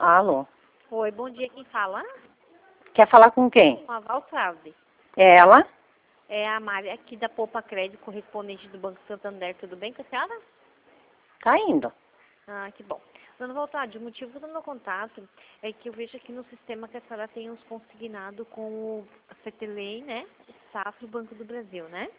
Alô? Oi, bom dia, quem fala? Quer falar com quem? Com a Valfraude. É ela? É a Mari aqui da Poupa Crédito, correspondente do Banco Santander. Tudo bem com a senhora? Tá indo. Ah, que bom. Dona Valfraude, o motivo do meu contato é que eu vejo aqui no sistema que a senhora tem uns consignado com o CTLEI, né? O Safra e o Banco do Brasil, né?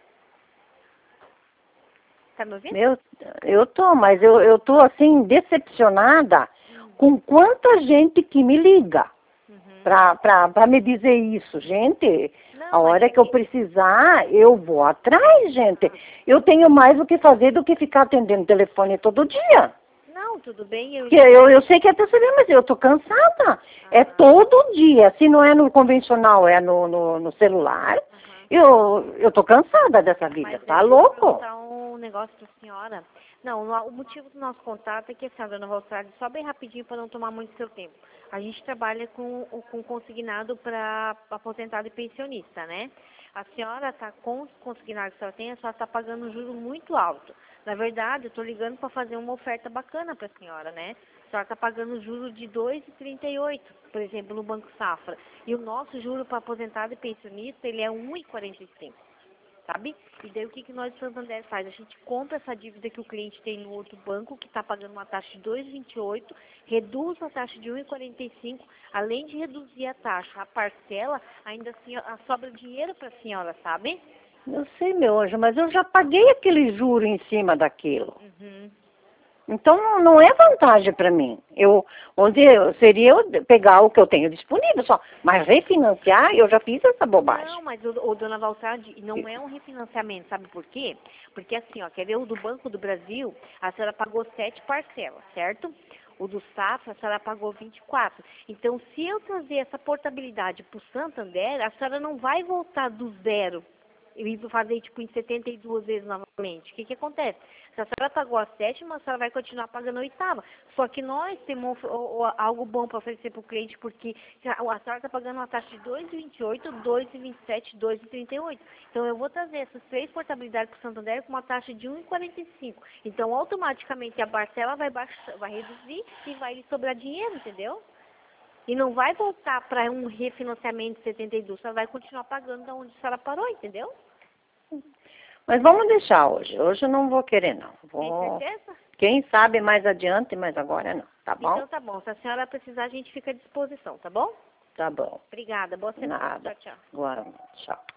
Tá me ouvindo? Eu tô, mas eu tô assim, decepcionada com quanta gente que me liga Uhum. pra me dizer isso. Gente, Não, a mas hora é que eu que... precisar, eu vou atrás, gente. Eu tenho mais o que fazer do que ficar atendendo telefone todo dia. Não, tudo bem, eu Que entendo. eu sei que é perceber, mas eu tô cansada. É Aham, todo dia. Se não é no convencional, é no celular. aham. Eu tô cansada dessa vida. Mas Tá deixa eu louco? perguntar um negócio pra senhora. Não, o motivo do nosso contato é que a senhora, dona Valfraude, só bem rapidinho para não tomar muito seu tempo. A gente trabalha com consignado para aposentado e pensionista, né? A senhora está com os consignados que a senhora tem, a senhora está pagando um juro muito alto. Na verdade, eu estou ligando para fazer uma oferta bacana para a senhora, né? A senhora está pagando juro de 2,38, por exemplo, no Banco Safra. E o nosso juro para aposentado e pensionista, ele é 1,45. Sabe? E daí o que nós do Santander faz? A gente compra essa dívida que o cliente tem no outro banco, que está pagando uma taxa de 2,28, reduz a taxa de 1,45, além de reduzir a taxa, a parcela, ainda assim sobra dinheiro para a senhora, sabe? Eu sei, meu anjo, mas eu já paguei aquele juro em cima daquilo. Uhum. Então não é vantagem para mim. Seria eu pegar o que eu tenho disponível só. Mas refinanciar, eu já fiz essa bobagem. Não, mas o dona Valfraude, não é um refinanciamento, sabe por quê? Porque assim, ó, quer ver o do Banco do Brasil, a senhora pagou 7 parcelas, certo? O do Safra, a senhora pagou 24. Então, se eu trazer essa portabilidade para o Santander, a senhora não vai voltar do zero e fazer tipo em 72 vezes novamente. O que acontece? Se a senhora pagou a sétima, a senhora vai continuar pagando a oitava. Só que nós temos algo bom para oferecer para o cliente, porque a senhora está pagando uma taxa de 2,28, 2,27, 2,38. Então eu vou trazer essas 3 portabilidades para o Santander com uma taxa de 1,45. Então automaticamente a parcela vai reduzir e vai lhe sobrar dinheiro, entendeu? E não vai voltar para um refinanciamento de 72, só vai continuar pagando da onde a senhora parou, entendeu? Mas vamos deixar hoje. Hoje eu não vou querer, não. Tem certeza? Quem sabe mais adiante, mas agora não. Tá bom? Então tá bom. Se a senhora precisar, a gente fica à disposição, tá bom? Tá bom. Obrigada. Boa semana. Nada. Tchau, tchau. Agora, tchau.